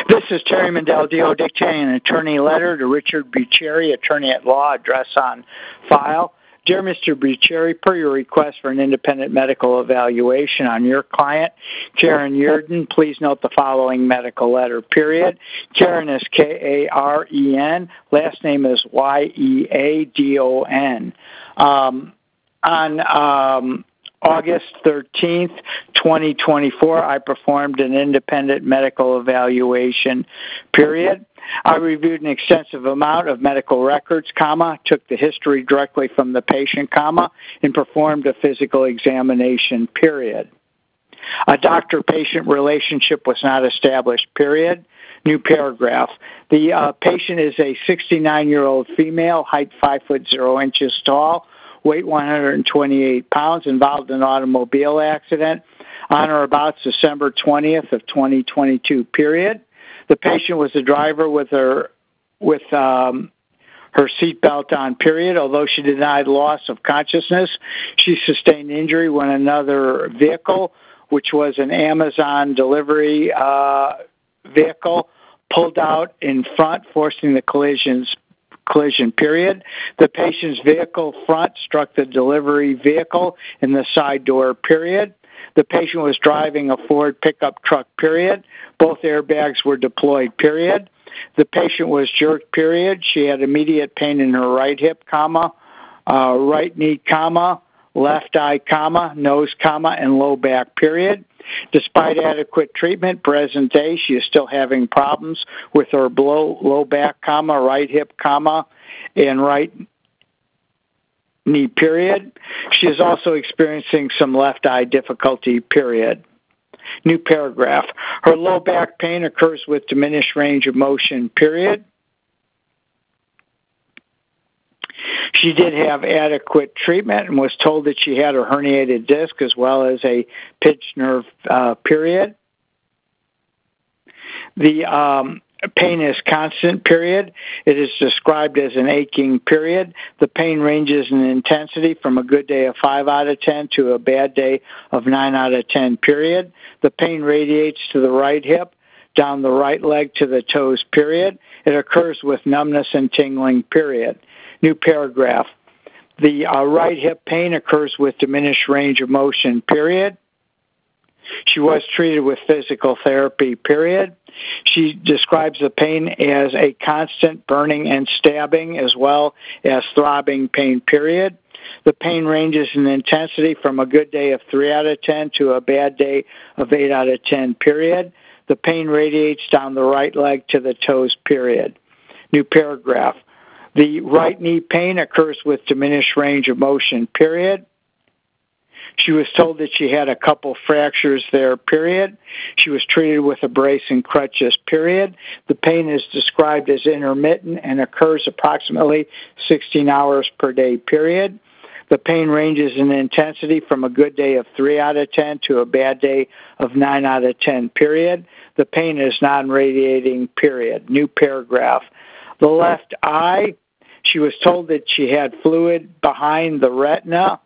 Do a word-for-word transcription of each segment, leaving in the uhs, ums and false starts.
This is Terry Mendeldio dictating an attorney letter to Richard Bucheri, attorney at law, address on file. Dear Mister Bucheri, per your request for an independent medical evaluation on your client, Karen Yeardon, please note the following medical letter, period. Karen is K A R E N, last name is Y E A D O N. Um, on um, August thirteenth, twenty twenty-four, I performed an independent medical evaluation, period. I reviewed an extensive amount of medical records, comma, took the history directly from the patient, comma, and performed a physical examination, period. A doctor-patient relationship was not established, period. New paragraph. The uh, patient is a sixty-nine-year-old female, height five foot zero inches tall, weight one hundred twenty-eight pounds, involved in an automobile accident on or about December twentieth of twenty twenty-two, period. The patient was a driver with her with um, her seatbelt on, period. Although she denied loss of consciousness, she sustained injury when another vehicle, which was an Amazon delivery uh, vehicle, pulled out in front, forcing the collisions collision, period. The patient's vehicle front struck the delivery vehicle in the side door, period. The patient was driving a Ford pickup truck, period. Both airbags were deployed, period. The patient was jerked, period. She had immediate pain in her right hip, comma, uh, right knee, comma, left eye, comma, nose, comma, and low back, period. Despite adequate treatment, present day, she is still having problems with her low, low back, comma, right hip, comma, and right knee, period. She is also experiencing some left eye difficulty, period. New paragraph. Her low back pain occurs with diminished range of motion, period. She did have adequate treatment and was told that she had a herniated disc as well as a pinched nerve, uh, period. The um, pain is constant, period. It is described as an aching, period. The pain ranges in intensity from a good day of five out of ten to a bad day of nine out of ten, period. The pain radiates to the right hip, down the right leg to the toes, period. It occurs with numbness and tingling, period. New paragraph. The uh, right hip pain occurs with diminished range of motion, period. She was treated with physical therapy, period. She describes the pain as a constant burning and stabbing as well as throbbing pain, period. The pain ranges in intensity from a good day of three out of ten to a bad day of eight out of ten, period. The pain radiates down the right leg to the toes, period. New paragraph. The right knee pain occurs with diminished range of motion, period. She was told that she had a couple fractures there, period. She was treated with a brace and crutches, period. The pain is described as intermittent and occurs approximately sixteen hours per day, period. The pain ranges in intensity from a good day of three out of ten to a bad day of nine out of ten, period. The pain is non-radiating, period. New paragraph. The left eye, she was told that she had fluid behind the retina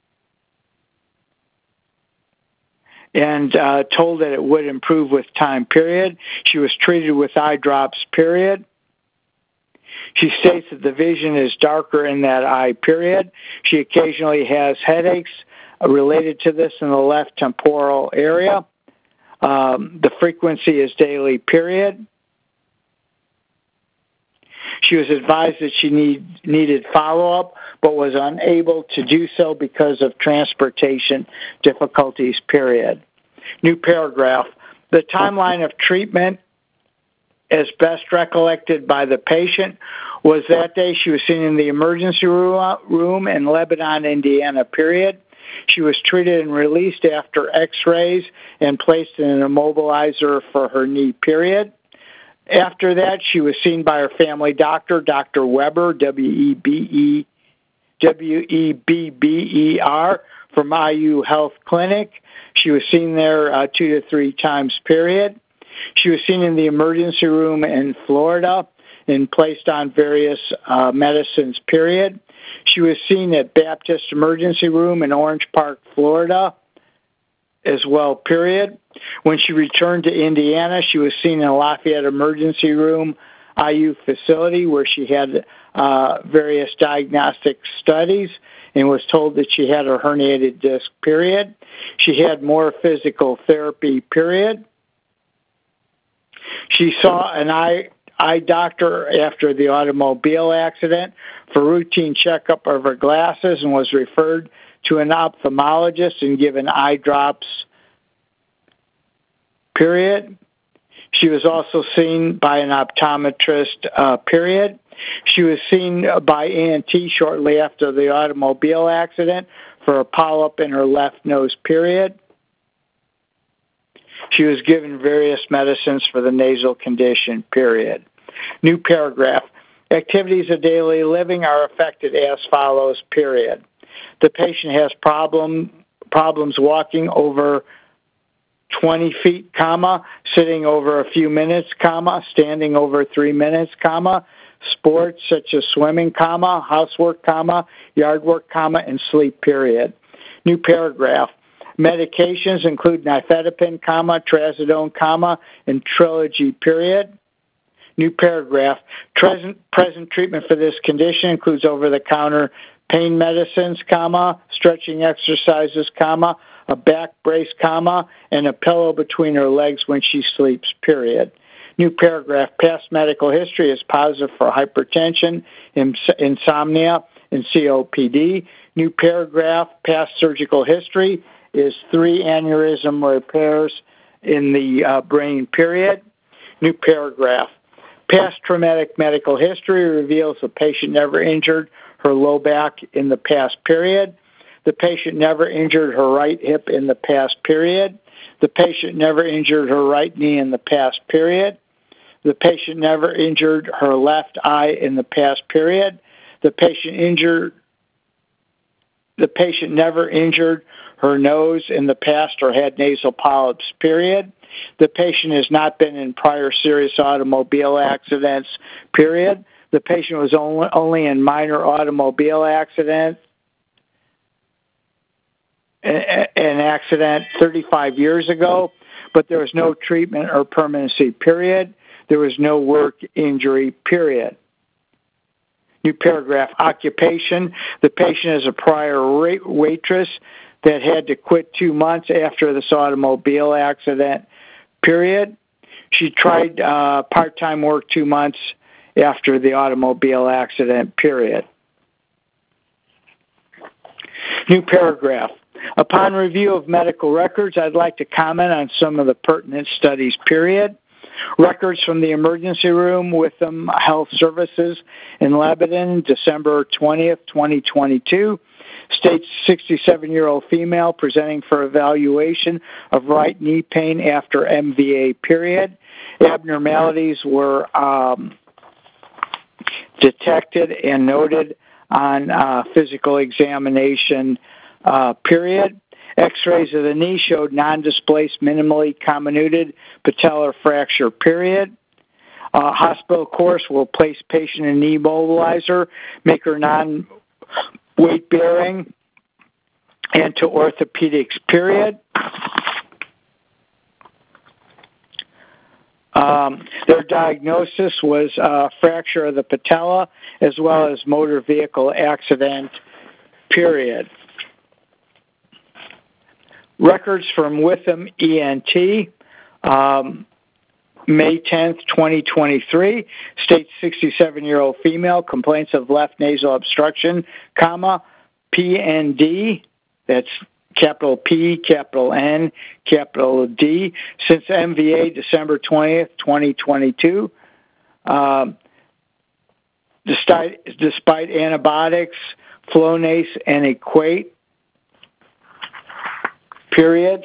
and uh, told that it would improve with time, period. She was treated with eye drops, period. She states that the vision is darker in that eye, period. She occasionally has headaches related to this in the left temporal area. Um, the frequency is daily, period. She was advised that she need, needed follow-up, but was unable to do so because of transportation difficulties, period. New paragraph. The timeline of treatment, as best recollected by the patient, was that day she was seen in the emergency room in Lebanon, Indiana, period. She was treated and released after x-rays and placed in an immobilizer for her knee, period. After that, she was seen by her family doctor, Doctor Weber, W E B E, W E B B E R, from I U Health Clinic. She was seen there uh, two to three times, period. She was seen in the emergency room in Florida and placed on various uh, medicines, period. She was seen at Baptist Emergency Room in Orange Park, Florida, as well, period. When she returned to Indiana, she was seen in a Lafayette emergency room I U facility where she had uh, various diagnostic studies and was told that she had a herniated disc, period. She had more physical therapy, period. She saw an eye, eye doctor after the automobile accident for routine checkup of her glasses and was referred to an ophthalmologist and given eye drops, period. She was also seen by an optometrist, uh, period. She was seen by E N T shortly after the automobile accident for a polyp in her left nose, period. She was given various medicines for the nasal condition, period. New paragraph. Activities of daily living are affected as follows, period. The patient has problem problems walking over twenty feet, comma, sitting over a few minutes, comma, standing over three minutes, comma, sports such as swimming, comma, housework, comma, yard work, comma, and sleep, period. New paragraph. Medications include nifedipine, comma, trazodone, comma, and Trilogy, period. New paragraph. Present, present treatment for this condition includes over-the-counter pain medicines, comma, stretching exercises, comma, a back brace, comma, and a pillow between her legs when she sleeps, period. New paragraph. Past medical history is positive for hypertension, ins- insomnia, and C O P D. New paragraph. Past surgical history is three aneurysm repairs in the uh, brain, period. New paragraph. Past traumatic medical history reveals the patient never injured her low back in the past period. The patient never injured her right hip in the past period. The patient never injured her right knee in the past period. The patient never injured her left eye in the past period. The patient injured the patient never injured her nose in the past or had nasal polyps, period. The patient has not been in prior serious automobile accidents, period. The patient was only, only in minor automobile accidents, an accident thirty-five years ago, but there was no treatment or permanency, period. There was no work injury, period. New paragraph. Occupation. The patient is a prior waitress that had to quit two months after this automobile accident, period. She tried uh, part-time work two months after the automobile accident, period. New paragraph. Upon review of medical records, I'd like to comment on some of the pertinent studies, period. Records from the emergency room Witham Health Services in Lebanon, December twentieth, twenty twenty-two. States sixty-seven-year-old female presenting for evaluation of right knee pain after M V A, period. Abnormalities were um, detected and noted on uh, physical examination, uh, period. X-rays of the knee showed non-displaced, minimally comminuted patellar fracture, period. Uh, hospital course will place patient in knee mobilizer, make her non-weight bearing, and to orthopedics, period. Um, their diagnosis was uh, fracture of the patella as well as motor vehicle accident, period. Records from Witham E N T, um, May tenth, twenty twenty-three, states sixty-seven-year-old female, complaints of left nasal obstruction, comma, P N D, that's capital P, capital N, capital D, since M V A December twentieth, twenty twenty-two. Um, despite, despite antibiotics, Flonase and Equate, period.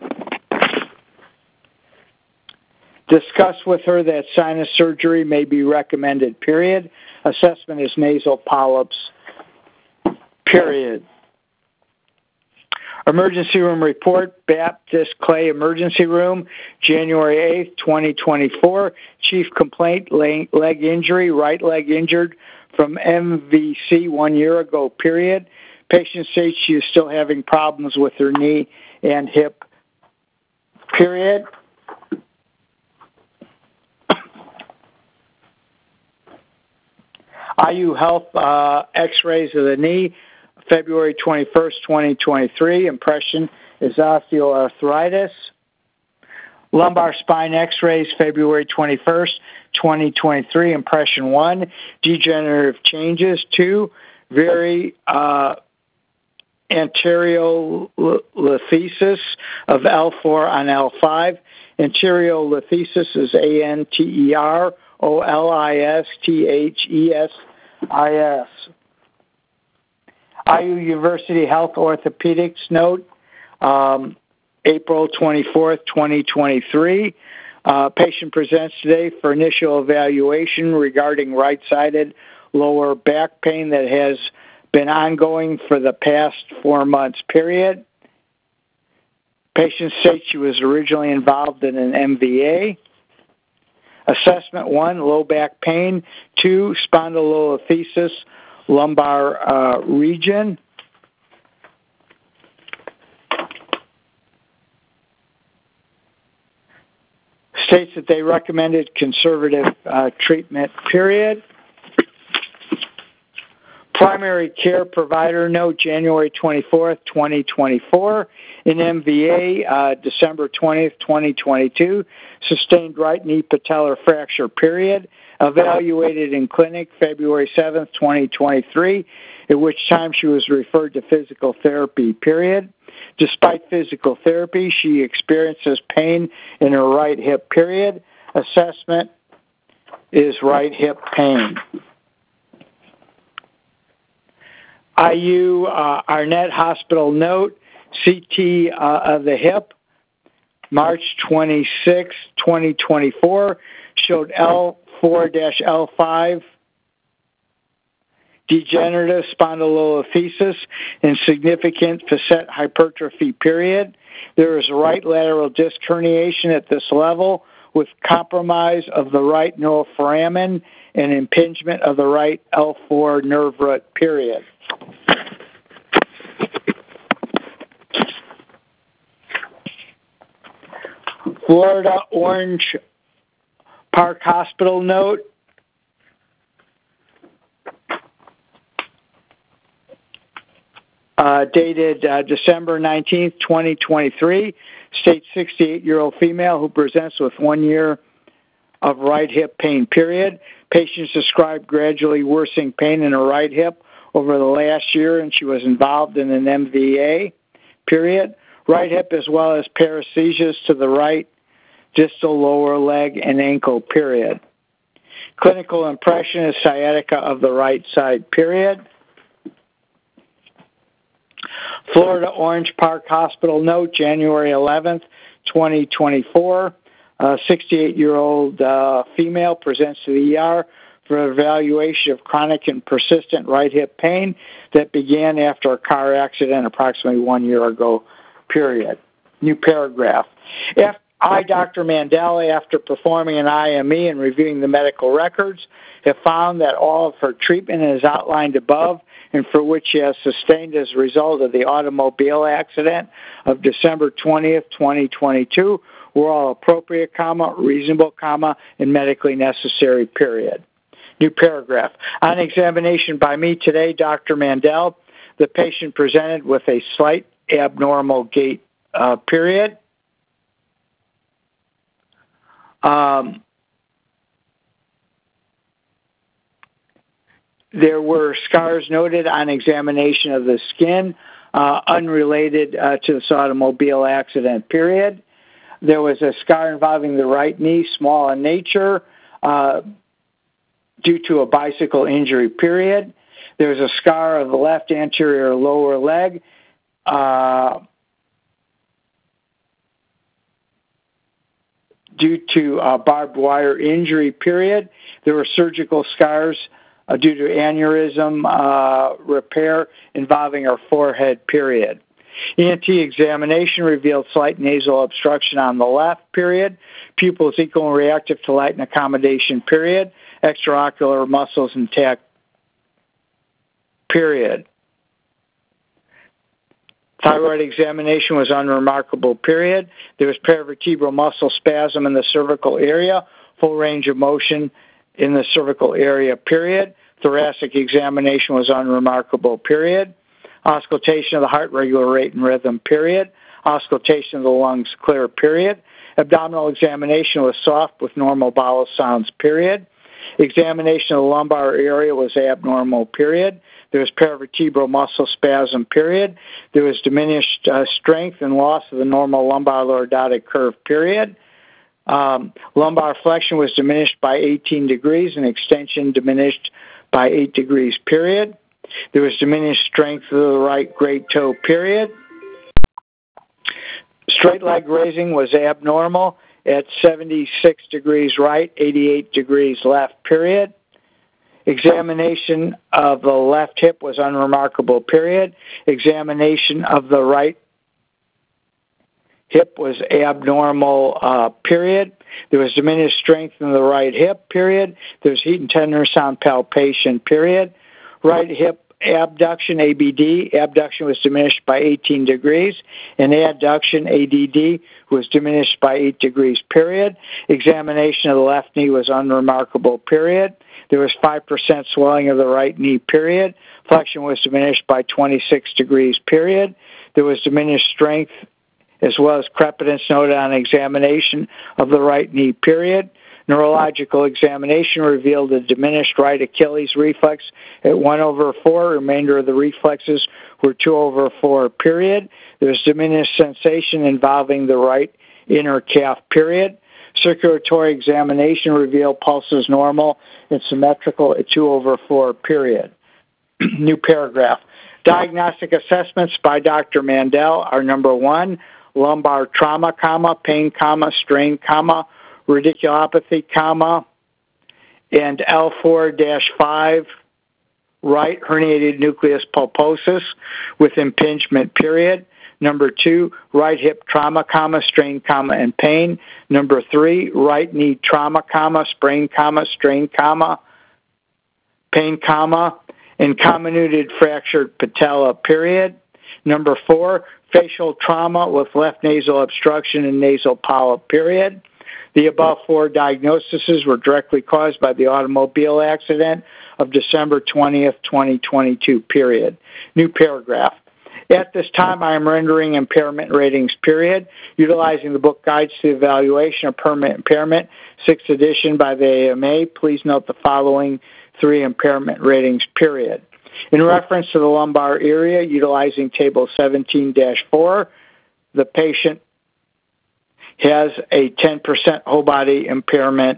Discuss with her that sinus surgery may be recommended, period. Assessment is nasal polyps, period. Emergency room report, Baptist Clay Emergency Room, January eighth, twenty twenty-four. Chief complaint, leg injury, right leg injured from M V C one year ago, period. Patient states she is still having problems with her knee and hip, period. I U Health uh, X-rays of the knee, February twenty-first, twenty twenty-three. Impression is osteoarthritis. Lumbar spine X-rays, February twenty-first, twenty twenty-three. Impression one, degenerative changes. Two, very uh, anteriolisthesis of L four on L five. Anteriolisthesis is A N T E R O L I S T H E S I S. I U University Health Orthopedics note, um, April twenty-fourth, twenty twenty-three. Uh, patient presents today for initial evaluation regarding right-sided lower back pain that has been ongoing for the past four months period. Patient states she was originally involved in an M V A. Assessment one, low back pain. Two, spondylolisthesis, lumbar uh, region. States that they recommended conservative uh, treatment, period. Primary care provider note, January twenty-fourth, twenty twenty-four. In M V A, uh, December twentieth, twenty twenty-two. Sustained right knee patellar fracture, period. Evaluated in clinic February seventh, twenty twenty-three, at which time she was referred to physical therapy, period. Despite physical therapy, she experiences pain in her right hip, period. Assessment is right hip pain. I U uh, Arnett Hospital note, C T uh, of the hip, March twenty-sixth, twenty twenty-four, showed L four L five, degenerative spondylolisthesis, and significant facet hypertrophy, period. There is right lateral disc herniation at this level with compromise of the right neuroforamen and impingement of the right L four nerve root, period. Florida Orange Park Hospital note, uh, dated uh, December nineteenth, twenty twenty-three, states sixty-eight-year-old female who presents with one year of right hip pain, period. Patients described gradually worsening pain in her right hip over the last year, and she was involved in an M V A, period. Right hip as well as paresthesias to the right distal lower leg and ankle, period. Clinical impression is sciatica of the right side, period. Florida Orange Park Hospital note, January eleventh, twenty twenty-four. A sixty-eight-year-old uh, female presents to the E R for evaluation of chronic and persistent right hip pain that began after a car accident approximately one year ago, period. New paragraph. If I, Doctor Mandel, after performing an I M E and reviewing the medical records, have found that all of her treatment is outlined above and for which she has sustained as a result of the automobile accident of December twentieth, twenty twenty-two, were all appropriate, comma, reasonable, comma, and medically necessary, period. New paragraph. On examination by me today, Doctor Mandel, the patient presented with a slight abnormal gait, uh, period. Um, there were scars noted on examination of the skin, uh, unrelated uh, to this automobile accident, period. There was a scar involving the right knee, small in nature, uh, due to a bicycle injury, period. There was a scar of the left anterior lower leg, uh, due to uh, barbed wire injury, period. There were surgical scars uh, due to aneurysm uh, repair involving her forehead, period. E N T examination revealed slight nasal obstruction on the left, period. Pupils equal and reactive to light and accommodation, period. Extraocular muscles intact, period. Thyroid examination was unremarkable, period. There was paravertebral muscle spasm in the cervical area, full range of motion in the cervical area, period. Thoracic examination was unremarkable, period. Auscultation of the heart, regular rate and rhythm, period. Auscultation of the lungs, clear, period. Abdominal examination was soft with normal bowel sounds, period. Examination of the lumbar area was abnormal, period. There was paravertebral muscle spasm, period. There was diminished uh, strength and loss of the normal lumbar lordotic curve, period. Um, lumbar flexion was diminished by eighteen degrees and extension diminished by eight degrees, period. There was diminished strength of the right great toe, period. Straight leg raising was abnormal at seventy-six degrees right, eighty-eight degrees left, period. Examination of the left hip was unremarkable, period. Examination of the right hip was abnormal, uh, period. There was diminished strength in the right hip, period. There was heat and tenderness on palpation, period. Right hip abduction, A B D, abduction was diminished by eighteen degrees, and adduction, A D D, was diminished by eight degrees, period. Examination of the left knee was unremarkable, period. There was five percent swelling of the right knee, period. Flexion was diminished by twenty-six degrees, period. There was diminished strength as well as crepitance noted on examination of the right knee, period. Neurological examination revealed a diminished right Achilles reflex at one over four. Remainder of the reflexes were two over four, period. There was diminished sensation involving the right inner calf, period. Circulatory examination revealed pulses normal and symmetrical at two over four, period. New paragraph. Diagnostic assessments by Doctor Mandel are number one, lumbar trauma, comma, pain, comma, strain, comma, radiculopathy, comma, and L four dash five, right herniated nucleus pulposus with impingement, period. Number two, right hip trauma, comma, strain, comma, and pain. Number three, right knee trauma, comma, sprain, comma, strain, comma, pain, comma, and comminuted fractured patella, period. Number four, facial trauma with left nasal obstruction and nasal polyp, period. The above four diagnoses were directly caused by the automobile accident of December twentieth, twenty twenty-two, period. New paragraph. At this time, I am rendering impairment ratings, period, utilizing the book Guides to the Evaluation of Permanent Impairment, sixth edition by the A M A. Please note the following three impairment ratings, period. In reference to the lumbar area, utilizing Table seventeen dash four, the patient has a ten percent whole body impairment,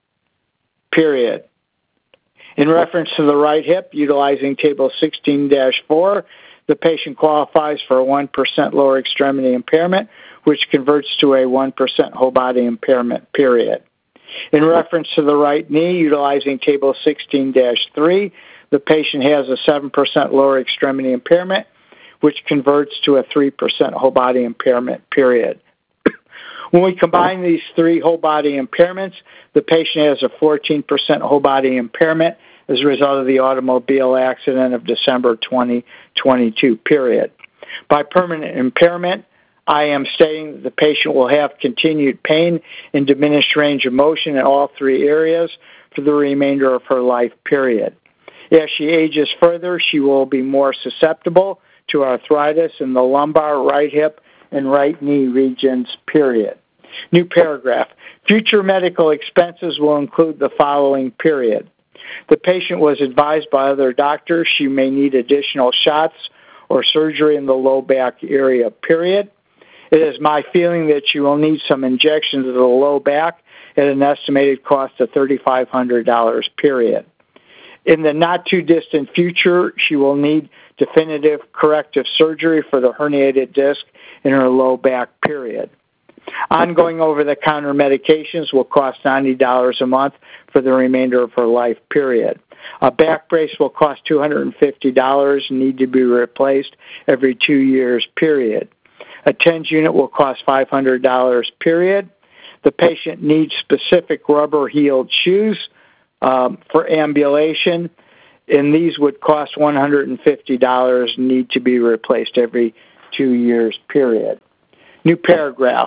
period. In reference to the right hip, utilizing Table sixteen dash four, the patient qualifies for a one percent lower extremity impairment, which converts to a one percent whole body impairment, period. In reference to the right knee, utilizing Table sixteen dash three, the patient has a seven percent lower extremity impairment, which converts to a three percent whole body impairment, period. When we combine these three whole body impairments, the patient has a fourteen percent whole body impairment as a result of the automobile accident of December twenty twenty-two, period. By permanent impairment, I am stating that the patient will have continued pain and diminished range of motion in all three areas for the remainder of her life, period. As she ages further, she will be more susceptible to arthritis in the lumbar, right hip, and right knee regions, period. New paragraph. Future medical expenses will include the following, period. The patient was advised by other doctors she may need additional shots or surgery in the low back area, period. It is my feeling that she will need some injections of the low back at an estimated cost of three thousand five hundred dollars, period. In the not-too-distant future, she will need definitive corrective surgery for the herniated disc in her low back, period. Ongoing over-the-counter medications will cost ninety dollars a month for the remainder of her life, period. A back brace will cost two hundred fifty dollars and need to be replaced every two years, period. A TENS unit will cost five hundred dollars, period. The patient needs specific rubber-heeled shoes um, for ambulation, and these would cost one hundred fifty dollars and need to be replaced every two years, period. New paragraph.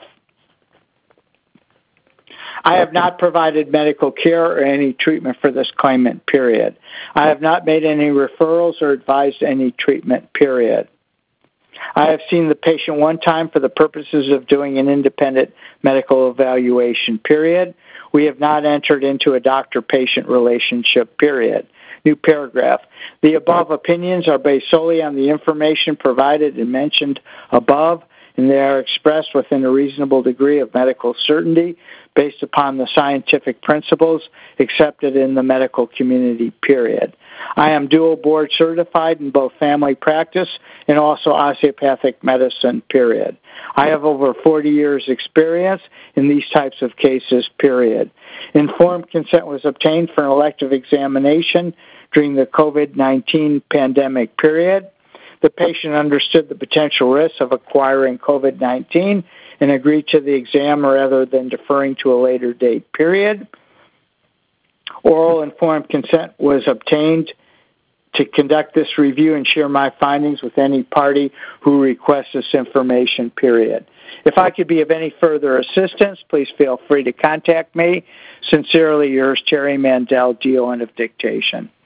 I have not provided medical care or any treatment for this claimant, period. I have not made any referrals or advised any treatment, period. I have seen the patient one time for the purposes of doing an independent medical evaluation, period. We have not entered into a doctor-patient relationship, period. New paragraph. The above opinions are based solely on the information provided and mentioned above, and they are expressed within a reasonable degree of medical certainty based upon the scientific principles accepted in the medical community, period. I am dual board certified in both family practice and also osteopathic medicine, period. I have over forty years experience in these types of cases, period. Informed consent was obtained for an elective examination during the COVID nineteen pandemic, period. The patient understood the potential risks of acquiring COVID nineteen and agreed to the exam rather than deferring to a later date, period. Oral informed consent was obtained to conduct this review and share my findings with any party who requests this information, period. If I could be of any further assistance, please feel free to contact me. Sincerely yours, Terry Mandel, D O N of dictation.